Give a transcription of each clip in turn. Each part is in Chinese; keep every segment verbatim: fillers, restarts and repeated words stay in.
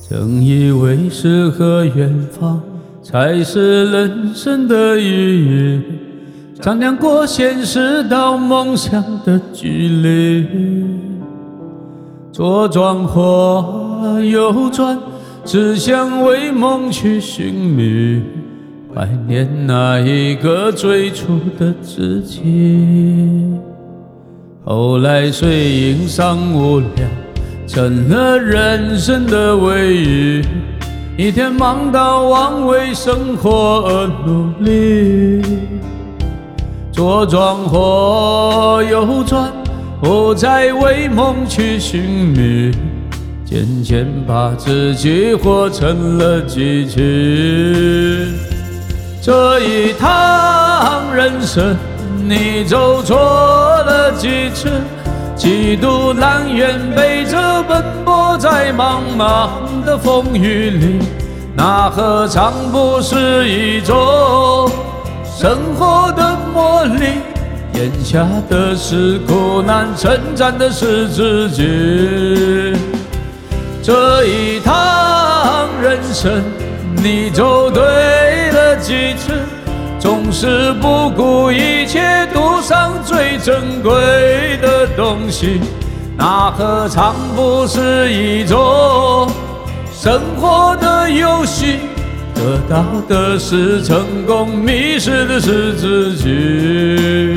正以为诗和远方才是人生的意义，丈量过现实到梦想的距离。左转或右转，只想为梦去寻觅，怀念那一个最初的自己。后来水银上无聊，成了人生的唯一，一天忙到忘为生活而努力。左转或右转，不再为梦去寻觅，渐渐把自己活成了机器。这一趟人生，你走错了几次？几度蓝眼背着奔波在茫茫的风雨里，那何尝不是一种生活的磨砺？眼下的是苦难，称赞的是自己。这一趟人生，你走对了几次？总是不顾一切赌上最珍贵的东西，那何尝不是一种生活的游戏？得到的是成功，迷失的是自己。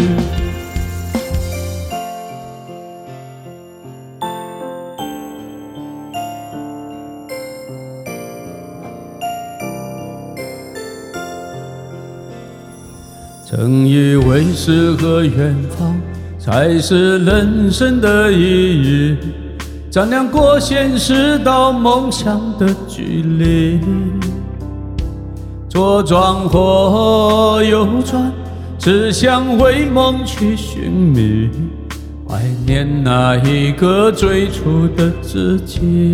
正以为诗和远方才是人生的意义，丈量过现实到梦想的距离。左转或右转，只想为梦去寻觅，怀念那一个最初的自己。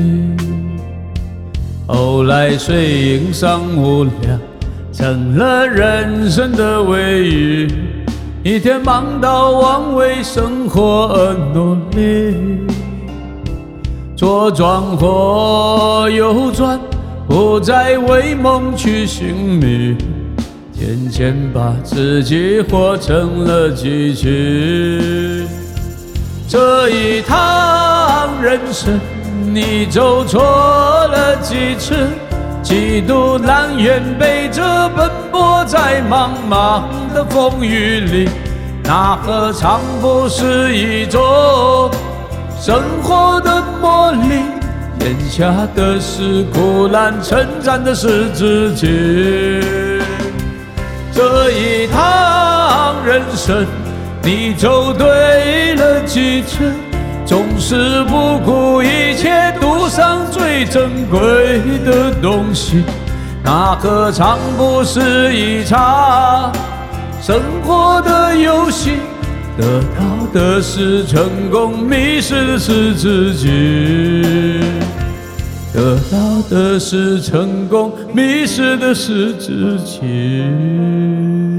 后来水银上无聊，成了人生的唯一，一天忙到忘为生活而努力。左转或右转，不再为梦去寻觅，渐渐把自己活成了机器。这一趟人生，你走错了几次？几度蓝眼背着奔波在茫茫的风雨里，那何尝不是一种生活的磨砺？眼下的是苦难，称赞的是自己。这一趟人生，你走对了几次？总是不顾一切赌上最珍贵的东西，那何尝不是一场生活的游戏？得到的是成功，迷失的是自己。得到的是成功，迷失的是自己。